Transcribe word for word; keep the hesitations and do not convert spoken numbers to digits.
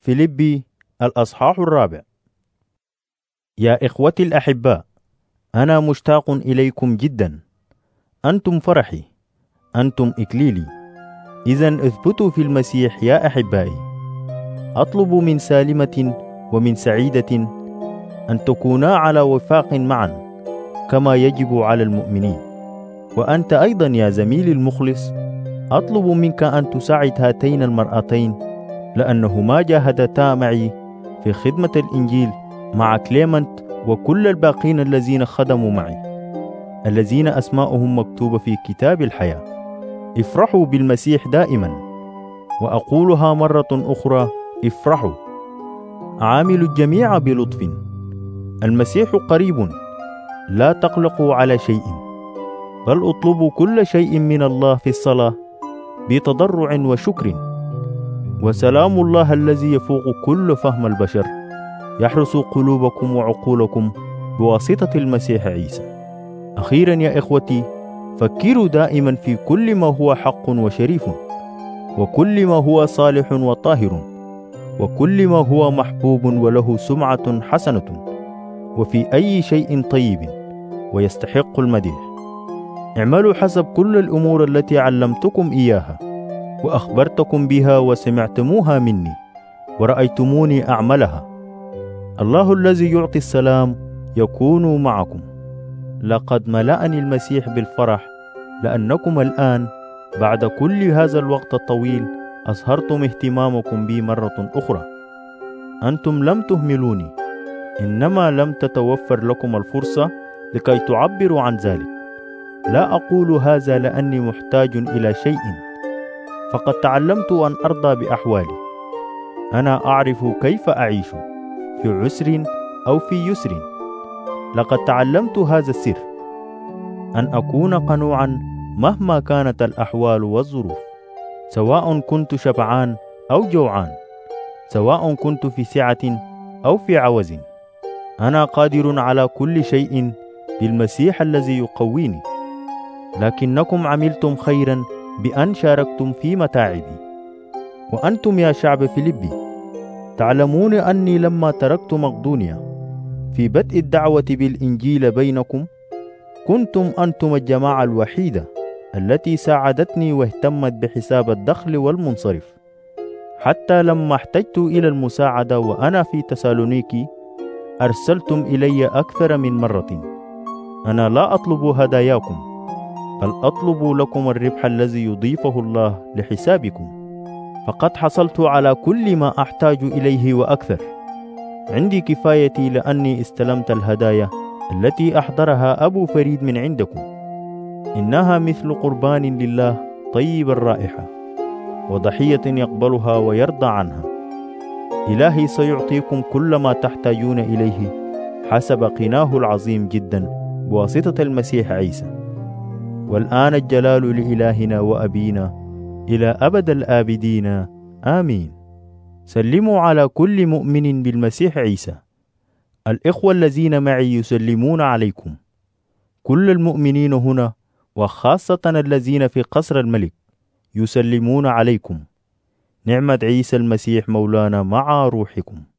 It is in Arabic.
فيليبي الأصحاح الرابع. يا إخوتي الأحباء، أنا مشتاق إليكم جدا. أنتم فرحي، أنتم إكليلي. إذن اثبتوا في المسيح يا أحبائي. أطلب من سالمة ومن سعيدة أن تكونا على وفاق معا كما يجب على المؤمنين. وأنت أيضا يا زميلي المخلص، أطلب منك أن تساعد هاتين المرأتين، لأنهما جاهدتا معي في خدمة الإنجيل مع كليمنت وكل الباقين الذين خدموا معي، الذين أسماؤهم مكتوبة في كتاب الحياة. افرحوا بالمسيح دائما، وأقولها مرة أخرى: افرحوا. عاملوا الجميع بلطف، المسيح قريب، لا تقلقوا على شيء، بل اطلبوا كل شيء من الله في الصلاة بتضرع وشكر، وسلام الله الذي يفوق كل فهم البشر يحرس قلوبكم وعقولكم بواسطة المسيح عيسى. أخيرا يا إخوتي، فكروا دائما في كل ما هو حق وشريف، وكل ما هو صالح وطاهر، وكل ما هو محبوب وله سمعة حسنة، وفي أي شيء طيب ويستحق المديح. اعملوا حسب كل الأمور التي علمتكم إياها وأخبرتكم بها وسمعتموها مني ورأيتموني أعملها. الله الذي يعطي السلام يكون معكم. لقد ملأني المسيح بالفرح لأنكم الآن بعد كل هذا الوقت الطويل أظهرتم اهتمامكم بي مرة أخرى. أنتم لم تهملوني، إنما لم تتوفر لكم الفرصة لكي تعبروا عن ذلك. لا أقول هذا لأني محتاج إلى شيء، فقد تعلمت أن أرضى بأحوالي. أنا أعرف كيف أعيش في عسر أو في يسر. لقد تعلمت هذا السر، أن أكون قنوعا مهما كانت الأحوال والظروف، سواء كنت شبعان أو جوعان، سواء كنت في سعة أو في عوز. أنا قادر على كل شيء بالمسيح الذي يقويني. لكنكم عملتم خيرا بأن شاركتم في متاعبي. وأنتم يا شعب فيليبي تعلمون أني لما تركت مقدونيا في بدء الدعوة بالإنجيل بينكم، كنتم أنتم الجماعة الوحيدة التي ساعدتني واهتمت بحساب الدخل والمنصرف. حتى لما احتجت إلى المساعدة وأنا في تسالونيكي أرسلتم إلي أكثر من مرة. أنا لا أطلب هداياكم، بل أطلب لكم الربح الذي يضيفه الله لحسابكم، فقد حصلت على كل ما أحتاج إليه وأكثر. عندي كفايتي لأني استلمت الهدايا التي أحضرها أبو فريد من عندكم. إنها مثل قربان لله طيب الرائحة، وضحية يقبلها ويرضى عنها. إلهي سيعطيكم كل ما تحتاجون إليه حسب قناه العظيم جدا بواسطة المسيح عيسى. والآن الجلال لإلهنا وأبينا إلى أبد الآبدين، آمين. سلموا على كل مؤمن بالمسيح عيسى. الإخوة الذين معي يسلمون عليكم. كل المؤمنين هنا وخاصة الذين في قصر الملك يسلمون عليكم. نعمة عيسى المسيح مولانا مع روحكم.